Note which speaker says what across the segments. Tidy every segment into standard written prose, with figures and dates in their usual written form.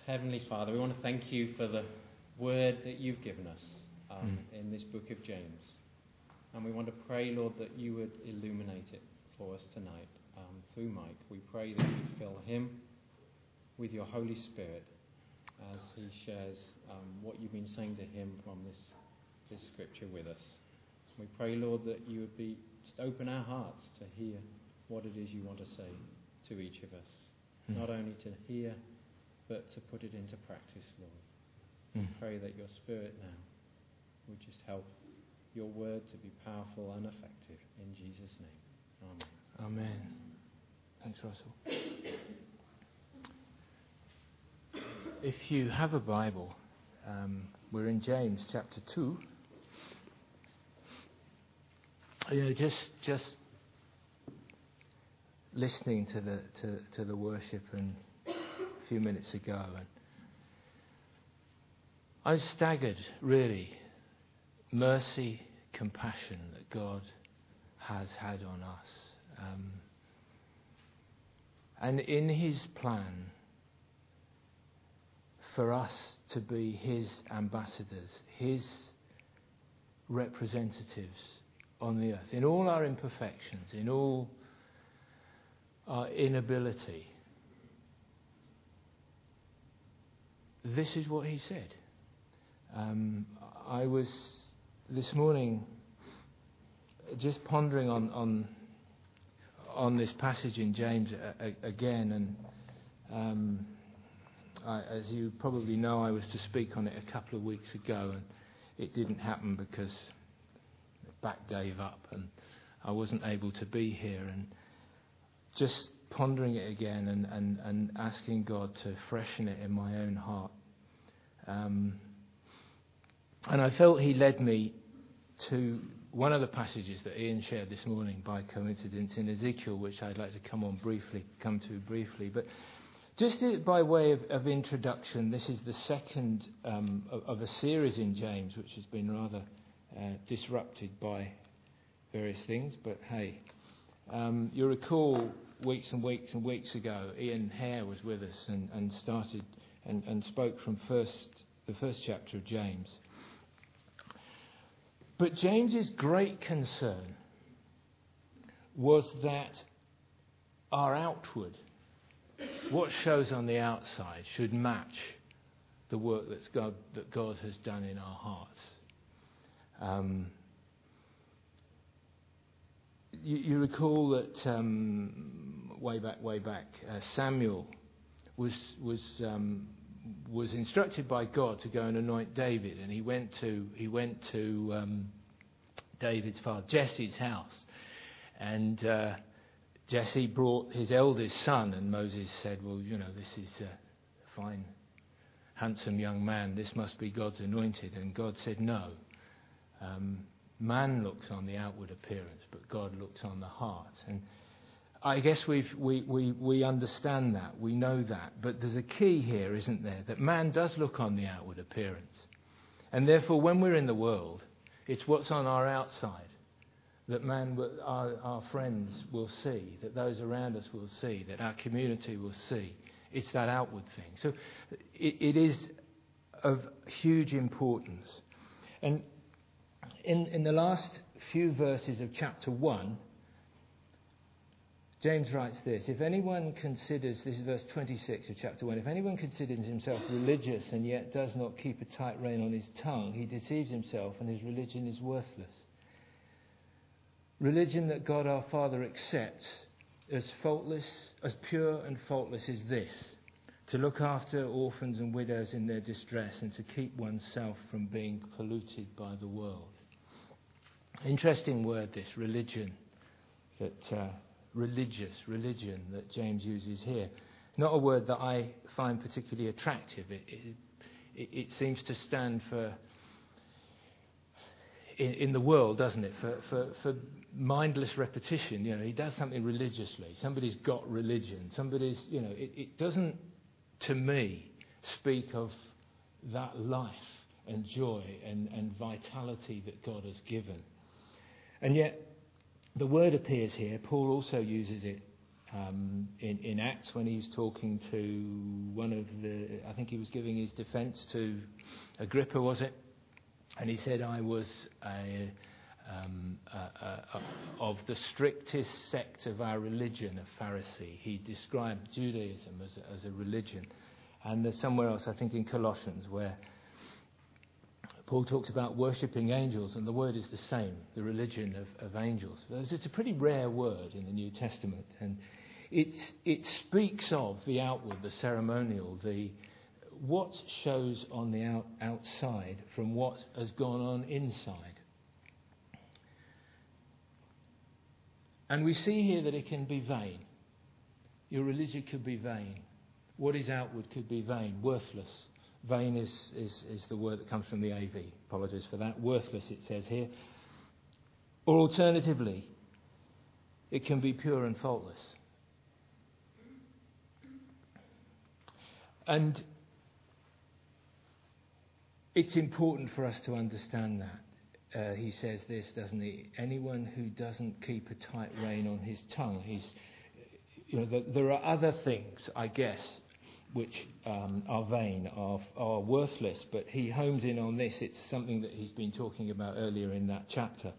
Speaker 1: Heavenly Father, we want to thank you for the word that you've given us in this book of James. And we want to pray, Lord, that you would illuminate it for us tonight through Mike. We pray that you'd fill him with your Holy Spirit as he shares what you've been saying to him from this scripture with us. We pray, Lord, that you would just open our hearts to hear what it is you want to say to each of us. Not only to hear, but to put it into practice, Lord. We pray that your Spirit now would just help your word to be powerful and effective. In Jesus' name. Amen.
Speaker 2: Amen. Thanks, Russell. If you have a Bible, we're in James chapter 2. Just listening to the worship and a few minutes ago, and I was staggered, really. Mercy, compassion that God has had on us, and in His plan for us to be His ambassadors, His representatives on the earth, in all our imperfections, in all our inability. This is what He said. I was this morning just pondering on this passage in James again, and as you probably know, I was to speak on it a couple of weeks ago, and it didn't happen because the back gave up and I wasn't able to be here. And just pondering it again and asking God to freshen it in my own heart. And I felt He led me to one of the passages that Ian shared this morning by coincidence in Ezekiel, which I'd like to come to briefly. But just by way of introduction, this is the second of a series in James, which has been rather disrupted by various things. But hey, you'll recall weeks and weeks and weeks ago, Ian Hare was with us and started and spoke from the first chapter of James. But James's great concern was that our outward, what shows on the outside, should match the work that God has done in our hearts. You recall that way back, Samuel was instructed by God to go and anoint David, and he went to David's father Jesse's house, and Jesse brought his eldest son, and Moses said, "Well, this is a fine, handsome young man. This must be God's anointed." And God said, "No. Man looks on the outward appearance, but God looks on the heart." And I guess we understand that, we know that, but there's a key here, isn't there? That man does look on the outward appearance, and therefore, when we're in the world, it's what's on our outside that our friends will see, that those around us will see, that our community will see. It's that outward thing. So it is of huge importance. And in the last few verses of chapter 1, James writes this: if anyone considers, this is verse 26 of chapter 1, if anyone considers himself religious and yet does not keep a tight rein on his tongue, he deceives himself and his religion is worthless. Religion that God our Father accepts as pure and faultless is this: to look after orphans and widows in their distress and to keep oneself from being polluted by the world. Interesting word, this religion, religion that James uses here. Not a word that I find particularly attractive. It seems to stand for, in the world, doesn't it, for mindless repetition. He does something religiously. Somebody's got religion. It doesn't, to me, speak of that life and joy and vitality that God has given. And yet, the word appears here. Paul also uses it in Acts when he's talking to one of I think he was giving his defence to Agrippa, was it? And he said, I was of the strictest sect of our religion, a Pharisee. He described Judaism as a religion. And there's somewhere else, I think in Colossians, where Paul talks about worshipping angels, and the word is the same, the religion of angels. It's a pretty rare word in the New Testament, and it speaks of the outward, the ceremonial, what shows on the outside from what has gone on inside. And we see here that it can be vain. Your religion could be vain. What is outward could be vain, worthless. Vain is the word that comes from the AV. Apologies for that. Worthless, it says here. Or alternatively, it can be pure and faultless. And it's important for us to understand that. He says this, doesn't he? Anyone who doesn't keep a tight rein on his tongue, there are other things, I guess, which are vain, are worthless, but he homes in on this. It's something that he's been talking about earlier in that chapter.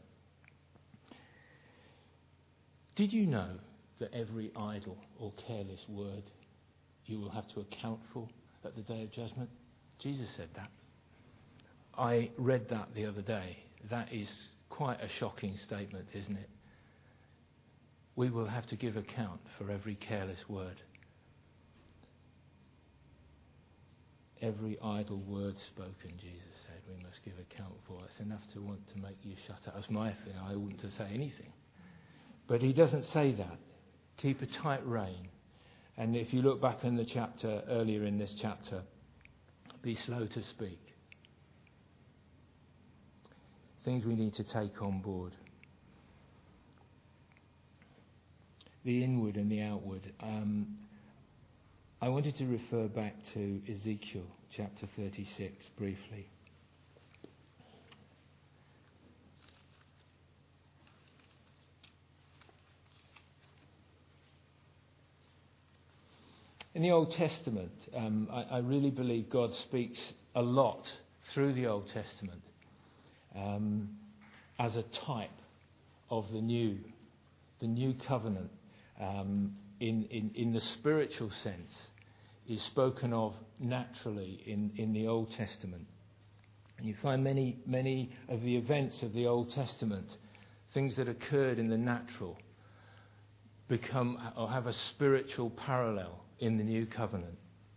Speaker 2: Did you know that every idle or careless word you will have to account for at the day of judgment? Jesus said that. I read that the other day. That is quite a shocking statement, isn't it? We will have to give account for every careless word. Every idle word spoken, Jesus said, we must give account for. It's enough to want to make you shut up. That's my feeling. I oughtn't to say anything. But he doesn't say that. Keep a tight rein. And if you look back in the chapter, earlier in this chapter, be slow to speak. Things we need to take on board. The inward and the outward. I wanted to refer back to Ezekiel chapter 36 briefly. In the Old Testament, I really believe God speaks a lot through the Old Testament as a type of the new covenant. In the spiritual sense, is spoken of naturally in the Old Testament. And you find many of the events of the Old Testament, things that occurred in the natural, become or have a spiritual parallel in the new covenant.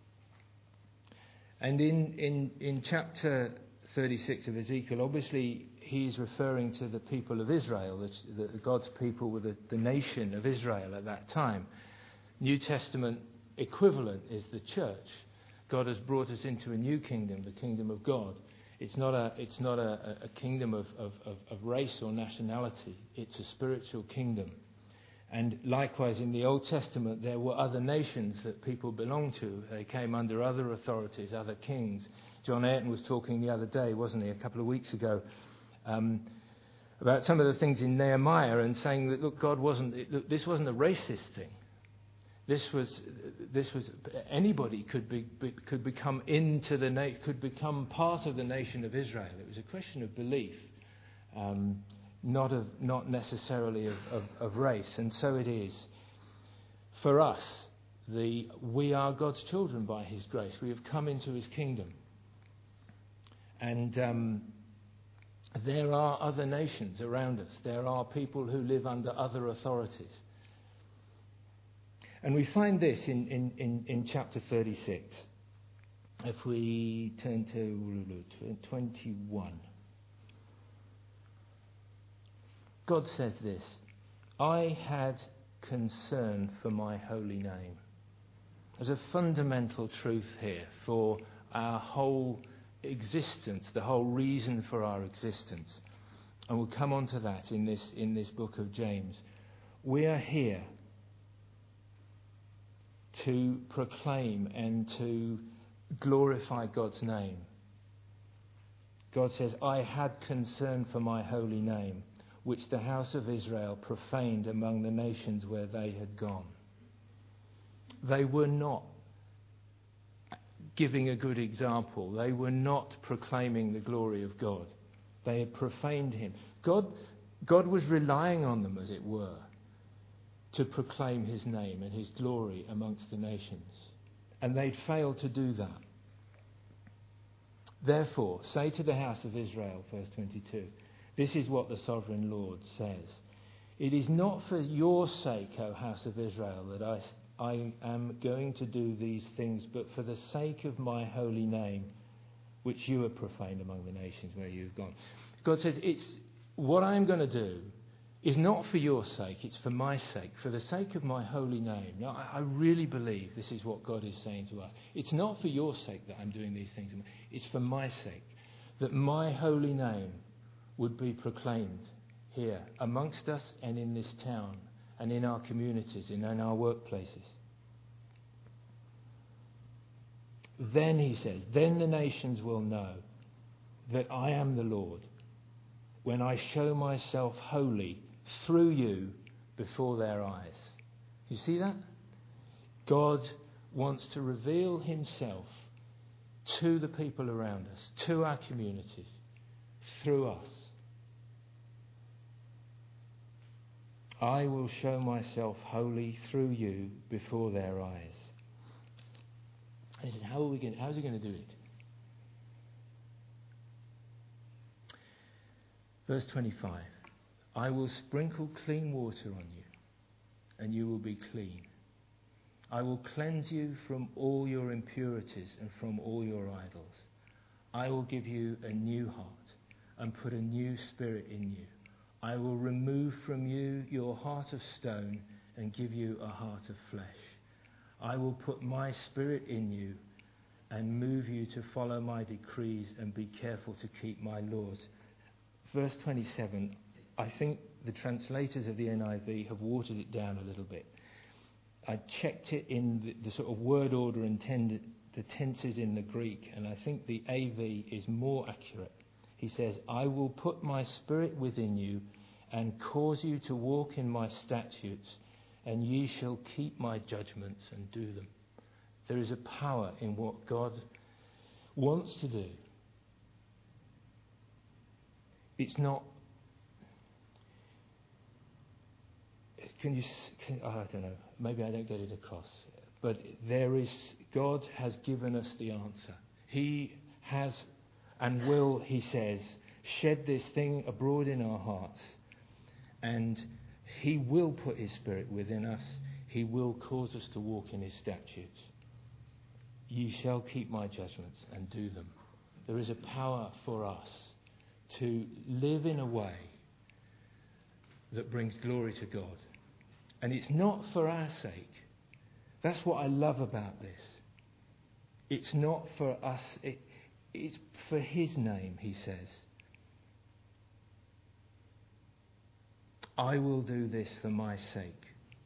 Speaker 2: And in chapter 36 of Ezekiel, obviously he's referring to the people of Israel, God's people with the nation of Israel at that time. New Testament equivalent is the church. God has brought us into a new kingdom, the kingdom of God. It's not a kingdom of race or nationality. It's a spiritual kingdom. And likewise, in the Old Testament, there were other nations that people belonged to. They came under other authorities, other kings. John Ayrton was talking the other day, wasn't he, a couple of weeks ago, about some of the things in Nehemiah and saying that, look, this wasn't a racist thing. This was anybody could become could become part of the nation of Israel. It was a question of belief, not necessarily of race. And so it is for us. We are God's children by His grace. We have come into His kingdom, and there are other nations around us. There are people who live under other authorities. And we find this in chapter 36. If we turn to 21. God says this, I had concern for my holy name. There's a fundamental truth here for our whole existence, the whole reason for our existence. And we'll come on to that in this book of James. We are here to proclaim and to glorify God's name. God says, I had concern for my holy name, which the house of Israel profaned among the nations where they had gone. they were not giving a good example. They were not proclaiming the glory of God. They had profaned him. God was relying on them, as it were, to proclaim his name and his glory amongst the nations. And they'd failed to do that. Therefore, say to the house of Israel, verse 22, this is what the sovereign Lord says. It is not for your sake, O house of Israel, that I am going to do these things, but for the sake of my holy name, which you have profaned among the nations where you've gone. God says, it's what I'm going to do is not for your sake, it's for my sake, for the sake of my holy name. Now, I really believe this is what God is saying to us. It's not for your sake that I'm doing these things. It's for my sake, that my holy name would be proclaimed here amongst us and in this town and in our communities and in our workplaces. Then, he says, then the nations will know that I am the Lord when I show myself holy through you before their eyes. Do you see that? God wants to reveal himself to the people around us, to our communities, through us. I will show myself holy through you before their eyes. And he said, how's he going to do it? Verse 25. I will sprinkle clean water on you, and you will be clean. I will cleanse you from all your impurities and from all your idols. I will give you a new heart and put a new spirit in you. I will remove from you your heart of stone and give you a heart of flesh. I will put my spirit in you and move you to follow my decrees and be careful to keep my laws. Verse 27, I think the translators of the NIV have watered it down a little bit. I checked it in the sort of word order intended, the tenses in the Greek, and I think the AV is more accurate. He says, I will put my spirit within you and cause you to walk in my statutes, and ye shall keep my judgments and do them. There is a power in what God wants to do. It's not... I don't know, maybe I don't get it across. But God has given us the answer. He has and will, he says, shed this thing abroad in our hearts. And he will put his spirit within us. He will cause us to walk in his statutes. Ye shall keep my judgments and do them. There is a power for us to live in a way that brings glory to God. And it's not for our sake. That's what I love about this. It's not for us. It's for his name, he says. I will do this for my sake.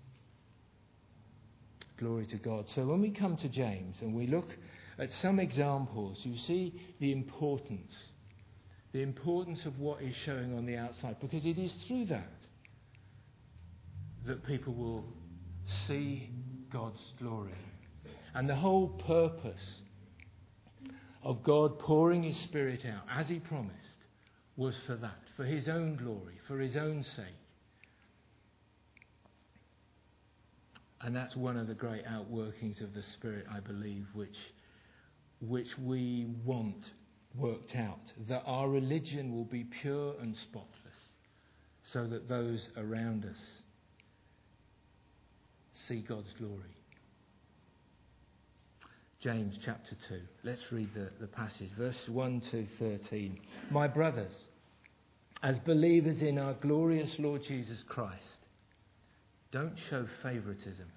Speaker 2: Glory to God. So when we come to James and we look at some examples, you see the importance of what is showing on the outside, because it is through that people will see God's glory. And the whole purpose of God pouring his Spirit out, as he promised, was for that, for his own glory, for his own sake. And that's one of the great outworkings of the Spirit, I believe, which we want worked out, that our religion will be pure and spotless, so that those around us see God's glory. James chapter 2. Let's read the passage. Verse 1 to 13. My brothers, as believers in our glorious Lord Jesus Christ, don't show favoritism.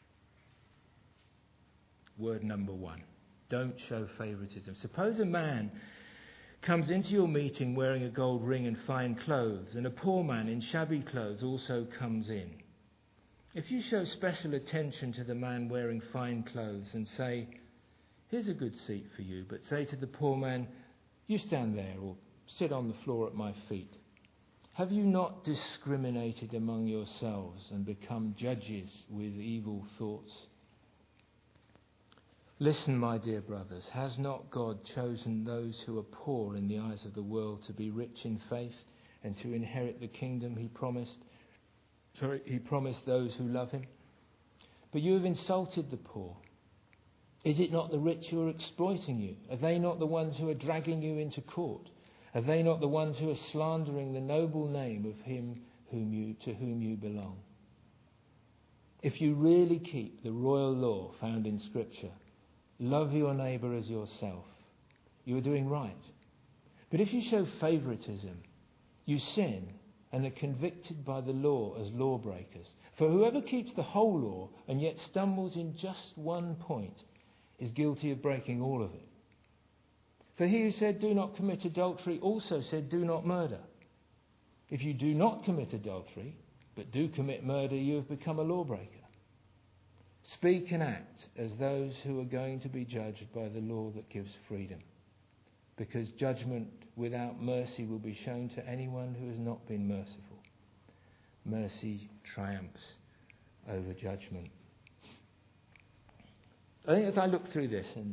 Speaker 2: Word number 1. Don't show favoritism. Suppose a man comes into your meeting wearing a gold ring and fine clothes, and a poor man in shabby clothes also comes in. If you show special attention to the man wearing fine clothes and say, here's a good seat for you, but say to the poor man, you stand there or sit on the floor at my feet, have you not discriminated among yourselves and become judges with evil thoughts? Listen, my dear brothers, has not God chosen those who are poor in the eyes of the world to be rich in faith and to inherit the kingdom he promised those who love him? But you have insulted the poor. Is it not the rich who are exploiting you? Are they not the ones who are dragging you into court? Are they not the ones who are slandering the noble name of him to whom you belong? If you really keep the royal law found in Scripture, love your neighbour as yourself, you are doing right. But if you show favouritism, you sin and are convicted by the law as lawbreakers. For whoever keeps the whole law and yet stumbles in just one point is guilty of breaking all of it. For he who said, do not commit adultery, also said, do not murder. If you do not commit adultery, but do commit murder, you have become a lawbreaker. Speak and act as those who are going to be judged by the law that gives freedom, because judgment without mercy will be shown to anyone who has not been merciful. Mercy triumphs over judgment. I think as I look through this, and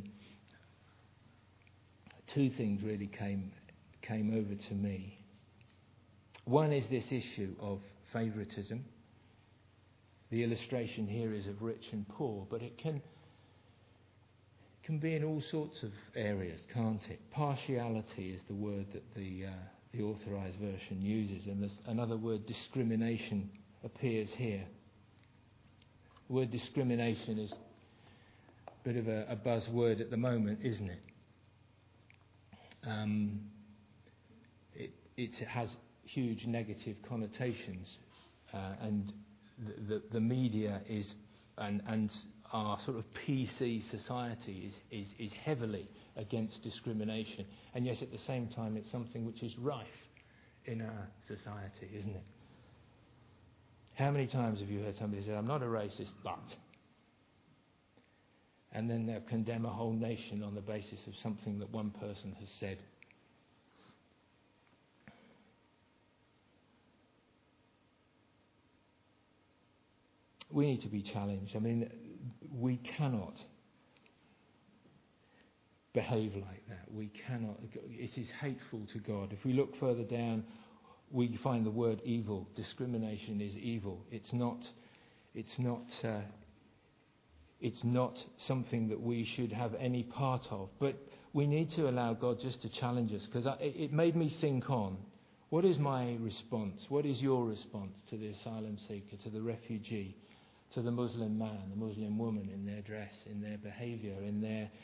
Speaker 2: two things really came over to me. One is this issue of favouritism. The illustration here is of rich and poor, but it can be in all sorts of areas, can't it? Partiality is the word that the Authorised Version uses, and there's another word, discrimination, appears here. The word discrimination is a bit of a buzzword at the moment, isn't it? It has huge negative connotations, and the media is and our sort of PC society is heavily against discrimination, and yet at the same time it's something which is rife in our society, isn't it? How many times have you heard somebody say, I'm not a racist, but... and then they'll condemn a whole nation on the basis of something that one person has said. We need to be challenged. I mean, we cannot behave like that. We cannot. It is hateful to God. If we look further down, we find the word evil. Discrimination is evil. It's not something that we should have any part of. But we need to allow God just to challenge us, because it made me think on, what is my response? What is your response to the asylum seeker, to the refugee, to the Muslim man, the Muslim woman, in their dress, in their behaviour, in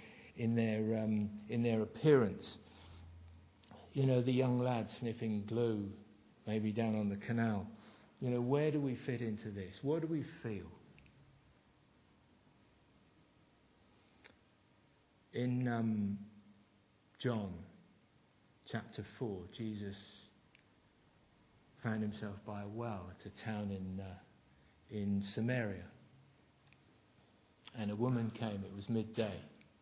Speaker 2: their appearance? You know, the young lad sniffing glue, maybe down on the canal. You know, where do we fit into this? What do we feel? In John chapter 4, Jesus found himself by a well at a town in Samaria. And a woman came. It was midday.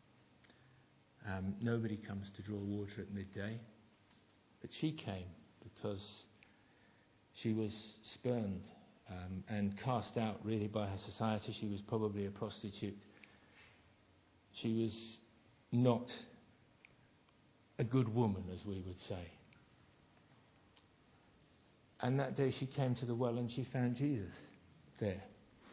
Speaker 2: Nobody comes to draw water at midday. But she came because she was spurned and cast out really by her society. She was probably a prostitute. She was not a good woman, as we would say. And that day she came to the well and she found Jesus there.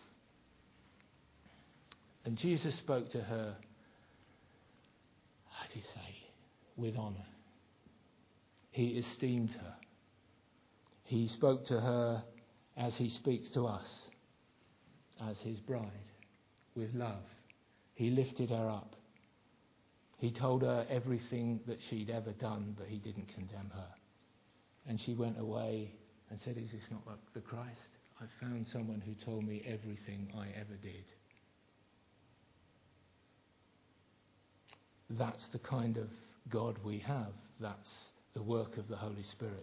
Speaker 2: And Jesus spoke to her, how do you say, with honour. He esteemed her. He spoke to her as he speaks to us, as his bride, with love. He lifted her up. He told her everything that she'd ever done, but he didn't condemn her. And she went away and said, is this not like the Christ? I found someone who told me everything I ever did. That's the kind of God we have. That's the work of the Holy Spirit.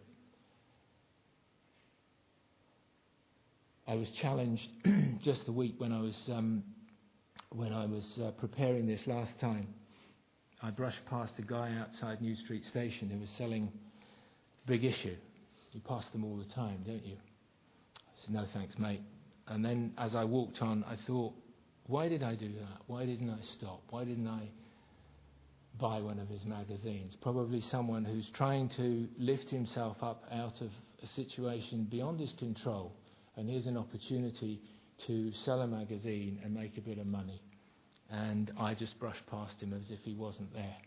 Speaker 2: I was challenged just the week when I was preparing this last time. I brushed past a guy outside New Street Station who was selling Big Issue. You pass them all the time, don't you? I said, no thanks, mate. And then as I walked on, I thought, Why did I do that? Why didn't I stop? Why didn't I buy one of his magazines? Probably someone who's trying to lift himself up out of a situation beyond his control, and here's an opportunity to sell a magazine and make a bit of money. And I just brushed past him as if he wasn't there.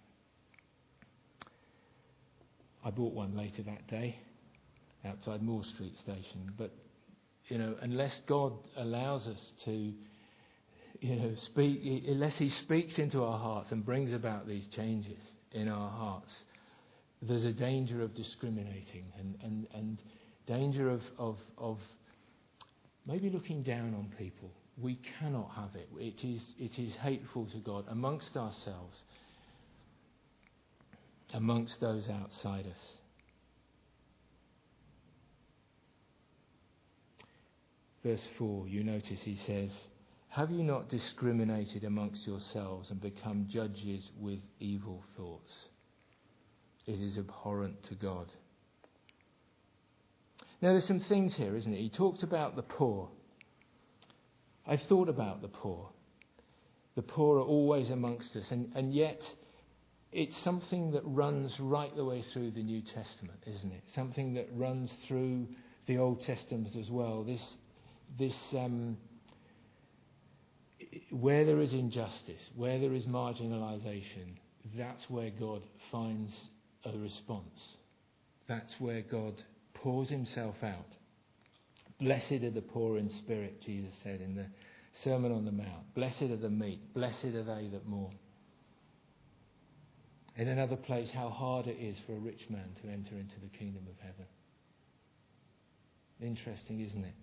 Speaker 2: I bought one later that day outside Moore Street Station. But, unless God allows us to, speak, unless he speaks into our hearts and brings about these changes in our hearts, there's a danger of discriminating and danger of maybe looking down on people. We cannot have it. It is hateful to God amongst ourselves, amongst those outside us. Verse 4, you notice he says, "Have you not discriminated amongst yourselves and become judges with evil thoughts? It is abhorrent to God." Now there's some things here, isn't it? He talked about the poor. I've thought about the poor. The poor are always amongst us, and yet it's something that runs right the way through the New Testament, isn't it? Something that runs through the Old Testament as well. This where there is injustice, where there is marginalisation, that's where God finds a response. That's where God pours himself out. Blessed are the poor in spirit, Jesus said in the Sermon on the Mount. Blessed are the meek, blessed are they that mourn. In another place, how hard it is for a rich man to enter into the kingdom of heaven. Interesting, isn't it?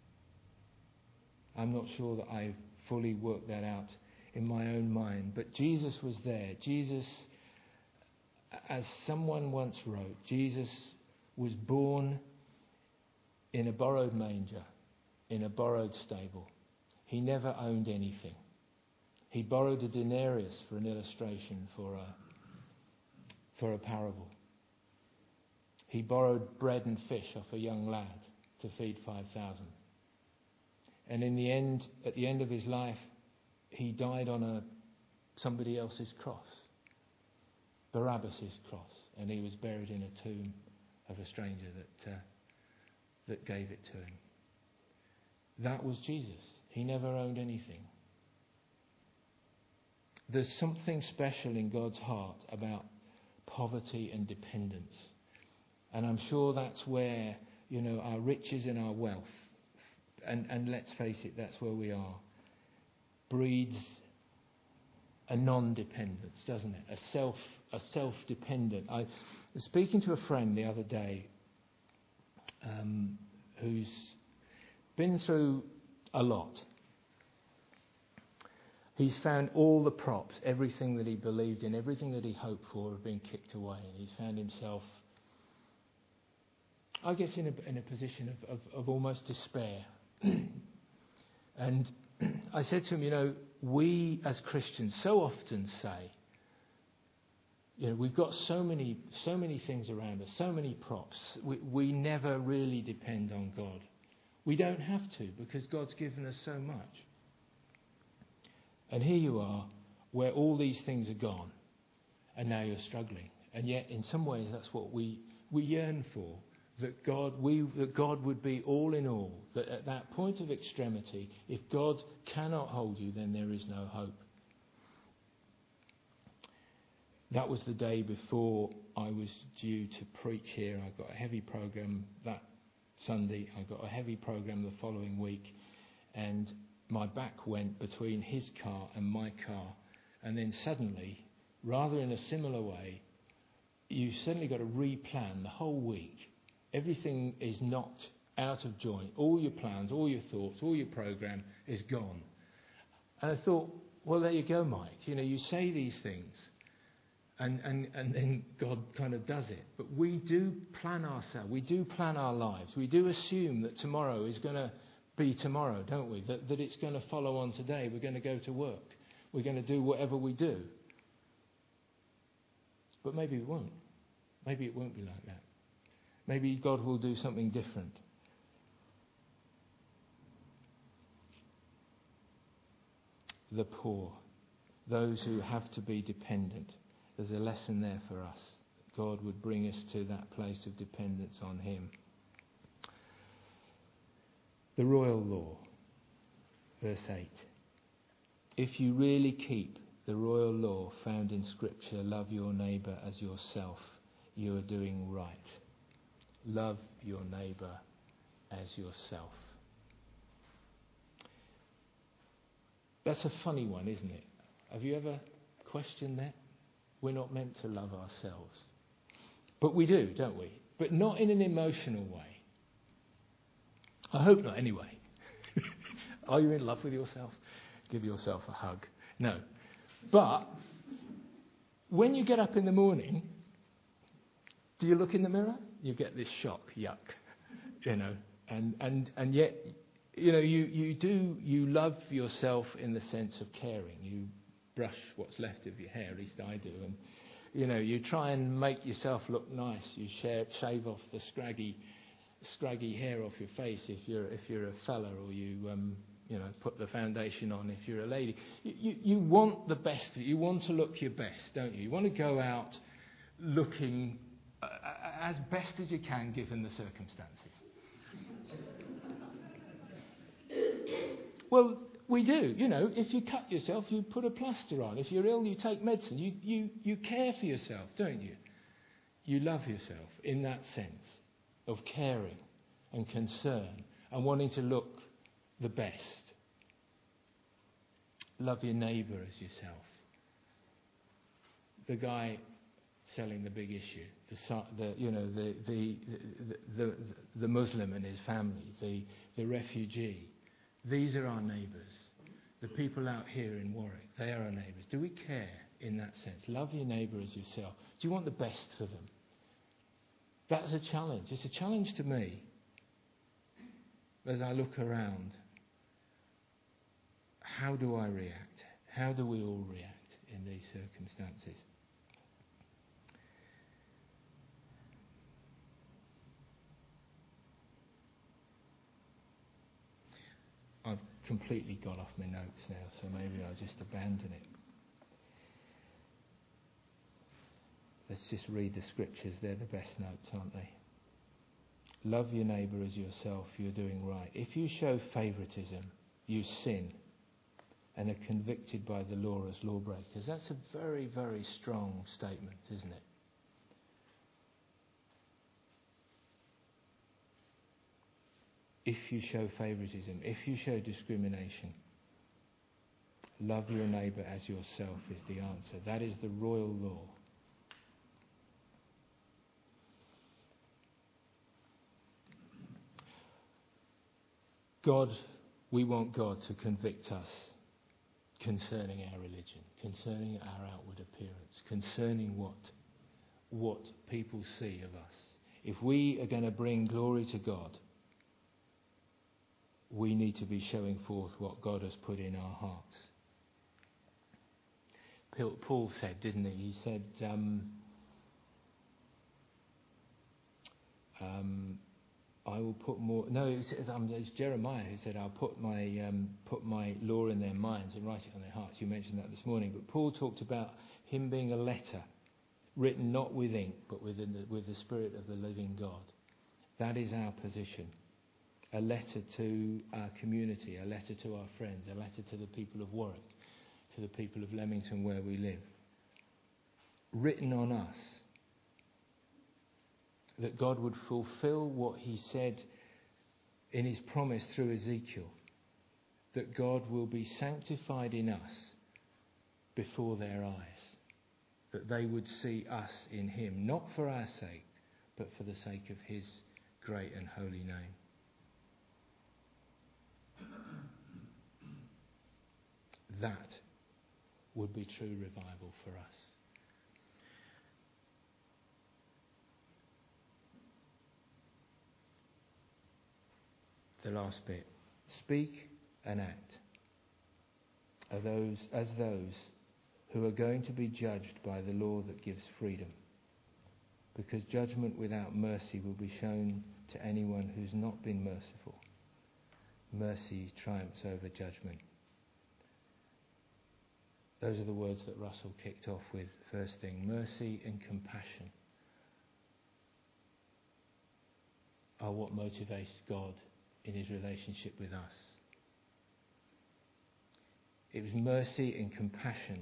Speaker 2: I'm not sure that I've fully worked that out in my own mind, but Jesus was there. Jesus, as someone once wrote, Jesus was born in a borrowed manger, in a borrowed stable. He never owned anything. He borrowed a denarius for an illustration for a parable. He borrowed bread and fish off a young lad to feed 5,000. And in the end, at the end of his life, he died on somebody else's cross, Barabbas' cross, and he was buried in a tomb of a stranger that gave it to him. That was Jesus. He never owned anything. There's something special in God's heart about poverty and dependence. And I'm sure that's where, our riches and our wealth, and let's face it, that's where we are, breeds a non-dependence, doesn't it? A self-dependent. I was speaking to a friend the other day who's been through a lot. He's found all the props, everything that he believed in, everything that he hoped for have been kicked away. And he's found himself, I guess, in a position of almost despair. And I said to him, we as Christians so often say, we've got so many things around us, so many props. We never really depend on God. We don't have to, because God's given us so much. And here you are, where all these things are gone, and now you're struggling. And yet, in some ways, that's what we yearn for. That God would be all in all. That at that point of extremity, if God cannot hold you, then there is no hope. That was the day before I was due to preach here. I got a heavy program that Sunday. I got a heavy program the following week, and my back went between his car and my car. And then suddenly, rather in a similar way, you suddenly got to replan the whole week. Everything is knocked out of joint. All your plans, all your thoughts, all your program is gone. And I thought, well, there you go, Mike. You say these things, and then God kind of does it. But we do plan ourselves. We do plan our lives. We do assume that tomorrow is going to be tomorrow, don't we? That it's going to follow on today. We're going to go to work. We're going to do whatever we do. But maybe it won't. Maybe it won't be like that. Maybe God will do something different. the poor, those who have to be dependent. There's a lesson there for us. God would bring us to that place of dependence on him. The royal law, verse 8. If you really keep the royal law found in Scripture, love your neighbour as yourself, you are doing right. Love your neighbour as yourself. That's a funny one, isn't it? Have you ever questioned that? We're not meant to love ourselves. But we do, don't we? But not in an emotional way. I hope not, anyway. Are you in love with yourself? Give yourself a hug. No. But when you get up in the morning, do you look in the mirror? You get this shock, yuck, and yet, you love yourself in the sense of caring. You brush what's left of your hair, at least I do, and you try and make yourself look nice. You shave off the scraggy hair off your face if you're a fella, or you put the foundation on if you're a lady. You want the best of it. You want to look your best, don't you? You want to go out looking as best as you can given the circumstances. Well, we do. If you cut yourself, you put a plaster on. If you're ill, you take medicine. You care for yourself, don't you? You love yourself in that sense of caring and concern and wanting to look the best. Love your neighbour as yourself. The guy selling the big issue, the Muslim and his family, the refugee. These are our neighbours. The people out here in Warwick, they are our neighbours. Do we care in that sense? Love your neighbour as yourself. Do you want the best for them? That's a challenge. It's a challenge to me as I look around. How do I react? How do we all react in these circumstances? I've completely got off my notes now, so maybe I'll just abandon it. Let's just read the scriptures. They're the best notes, aren't they? Love your neighbour as yourself. You're doing right. If you show favouritism, you sin and are convicted by the law as lawbreakers. That's a very, very strong statement, isn't it? If you show favouritism, if you show discrimination, love your neighbour as yourself is the answer. That is the royal law. God, we want God to convict us concerning our religion, concerning our outward appearance, concerning what people see of us. If we are going to bring glory to God, we need to be showing forth what God has put in our hearts. Paul said, didn't he? He said, I will put more. No, it's Jeremiah who said, "I'll put my law in their minds and write it on their hearts." You mentioned that this morning, but Paul talked about him being a letter, written not with ink, but with the Spirit of the living God. That is our position. A letter to our community, a letter to our friends, a letter to the people of Warwick, to the people of Leamington where we live. Written on us. That God would fulfill what he said in his promise through Ezekiel. That God will be sanctified in us before their eyes. That they would see us in him, not for our sake, but for the sake of his great and holy name. That would be true revival for us. The last bit. Speak and act as those who are going to be judged by the law that gives freedom. Because judgment without mercy will be shown to anyone who's not been merciful. Mercy triumphs over judgment. Those are the words that Russell kicked off with first thing. Mercy and compassion are what motivates God in his relationship with us. It was mercy and compassion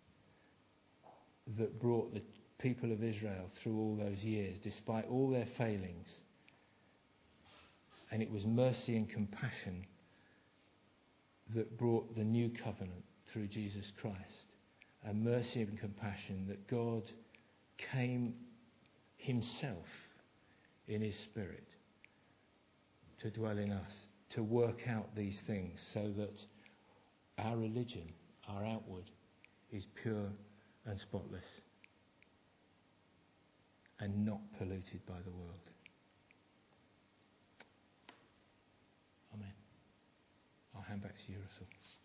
Speaker 2: that brought the people of Israel through all those years, despite all their failings. And it was mercy and compassion that brought the new covenant through Jesus Christ. And mercy and compassion that God came himself in his Spirit to dwell in us, to work out these things so that our religion, our outward, is pure and spotless and not polluted by the world. Amen. I'll hand back to you, Russell.